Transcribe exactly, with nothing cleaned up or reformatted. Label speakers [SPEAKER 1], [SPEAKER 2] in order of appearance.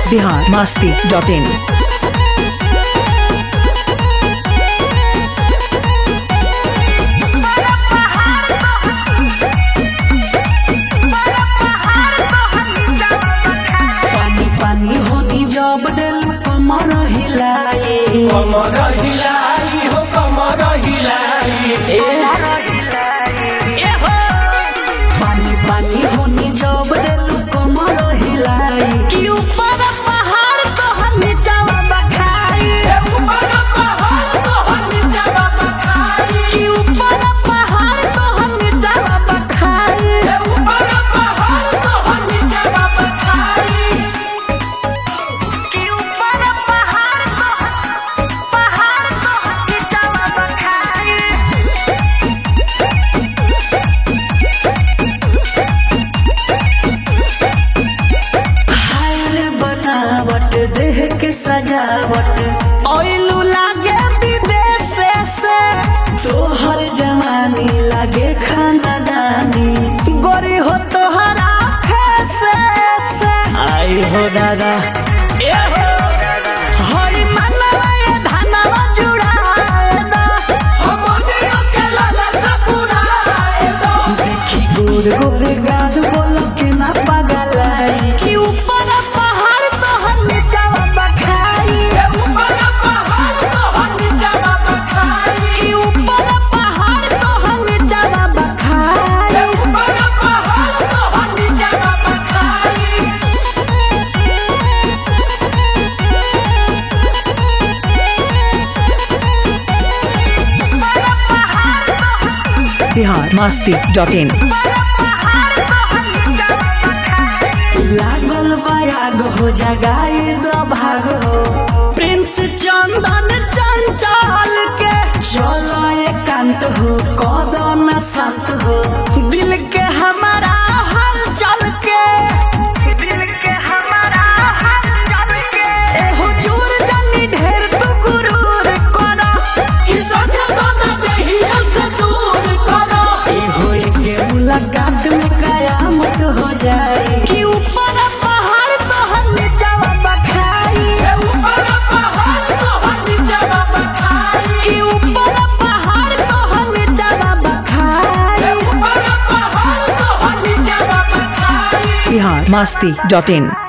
[SPEAKER 1] Bihar Masti dot in.
[SPEAKER 2] कमर हिलाई कमर हिलाई हो कमर हिलाई ए ए हो पानी पानी होनी जब दिल कमर हिलाई कि ऊपर पहाड़ तो नीचा बखाई ऊपर पहाड़ तो नीचा बखाई कि ऊपर पहाड़ तो नीचा बखाई ऊपर पहाड़ तो नीचा बखाई देह के सजावट ओइलू लागे विदेश से तोहर जवानी लागे खानदानी गोरी हो तोहरा से आई हो दादा ए हो हरी मनवा ये धनवा जुड़ाए दा हमनियो के लाला सपुराए दा देखी गोर गोर गाद बोलो के ना पगलाई कि ऊपर
[SPEAKER 1] बिहार मस्ती डॉट इन।
[SPEAKER 2] लागल बायाग हो जगाई दो भाग हो प्रिंस चंदन चंचल के चलो एकांत हो कदन संत हो दिल के हमारा हलचल के दिल के हमारा हलचल के ए हुजूर जानी ढेर तू गुरूर करो कि सोचा तो ना देही हमसे दूर करो ए होए के मुलाकात में कयामत हो जाए कि ऊपर पहाड़ तो नीचा बखाई ऊपर पहाड़ तो नीचा बखाई कि ऊपर पहाड़ तो नीचा बखाई ऊपर पहाड़ तो नीचा बखाई
[SPEAKER 1] बिहार मस्ती डॉट इन।